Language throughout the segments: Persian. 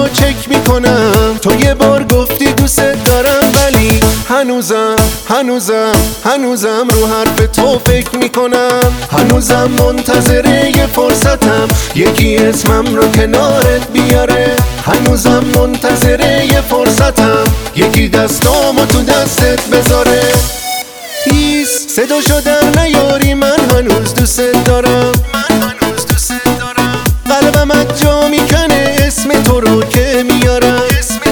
چک میکنم. تو یه بار گفتی دوست دارم، ولی هنوزم رو حرف تو فکر میکنم. هنوزم منتظر یه فرصتم، یکی اسمم رو کنارت بیاره. هنوزم منتظر یه فرصتم، یکی دستامو تو دستت بذاره. صداشو در نیاری، من هنوز دوست دارم. قلبم از جا میکنه اسم تو رو که میارم.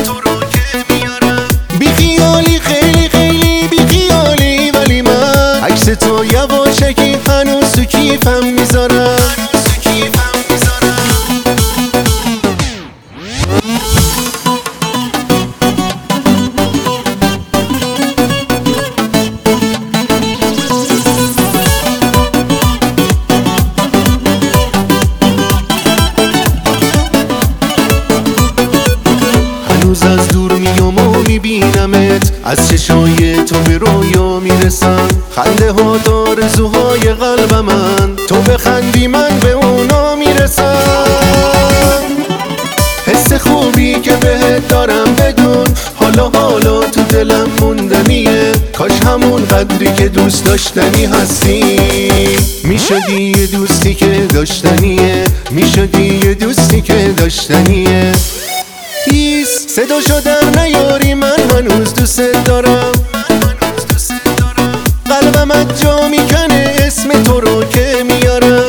بی خیالی، خیلی خیلی بی خیالی، ولی من عکس تو یواشکی هنوز تو کیفم میذارم. هنوز از دور میام و میبینمت، از چشای تو به رویا میرسم. خنده ها آرزوهای قلب من، تو بخندی من به اونا میرسم. حس خوبی که بهت دارم بدون، حالا تو دلم موندنیه. کاش همون قدری که دوست داشتنی هستی، میشدی یه دوستی که داشتنیه. میشدی یه دوستی که داشتنیه. صداشو در نیاری، من هنوز دوست دارم. قلبم از جا میکنه اسم تو رو که میارم.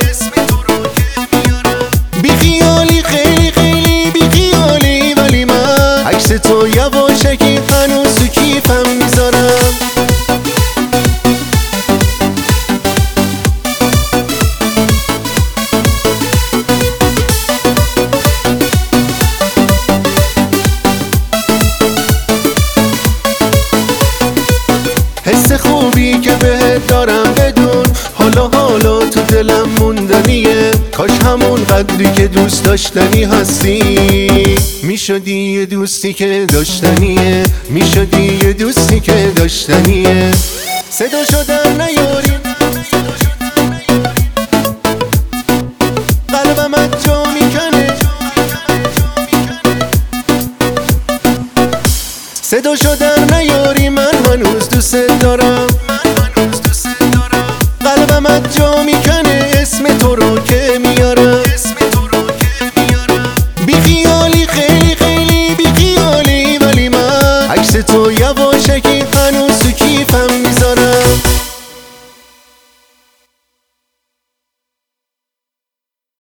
بی خیالی، خیلی خیلی بی خیالی، ولی من عکس تو یواشکی هنوز تو کیفم میذارم. حس خوبی که بهت دارم بدون، حالا تو دلم موندنیه. کاش همون قدری که دوست داشتنی هستی، میشدی یه دوستی که داشتنیه. میشدی یه دوستی که داشتنیه. صداشو در نیاری، قلبم از جا میکنه. صداشو در نیاری، من هنوز دوست دارم. قلبم از جا میکنه اسم تو رو که میارم. بی خیالی، خیلی خیلی بی خیالی، ولی من عکس تو یواشکی هنوز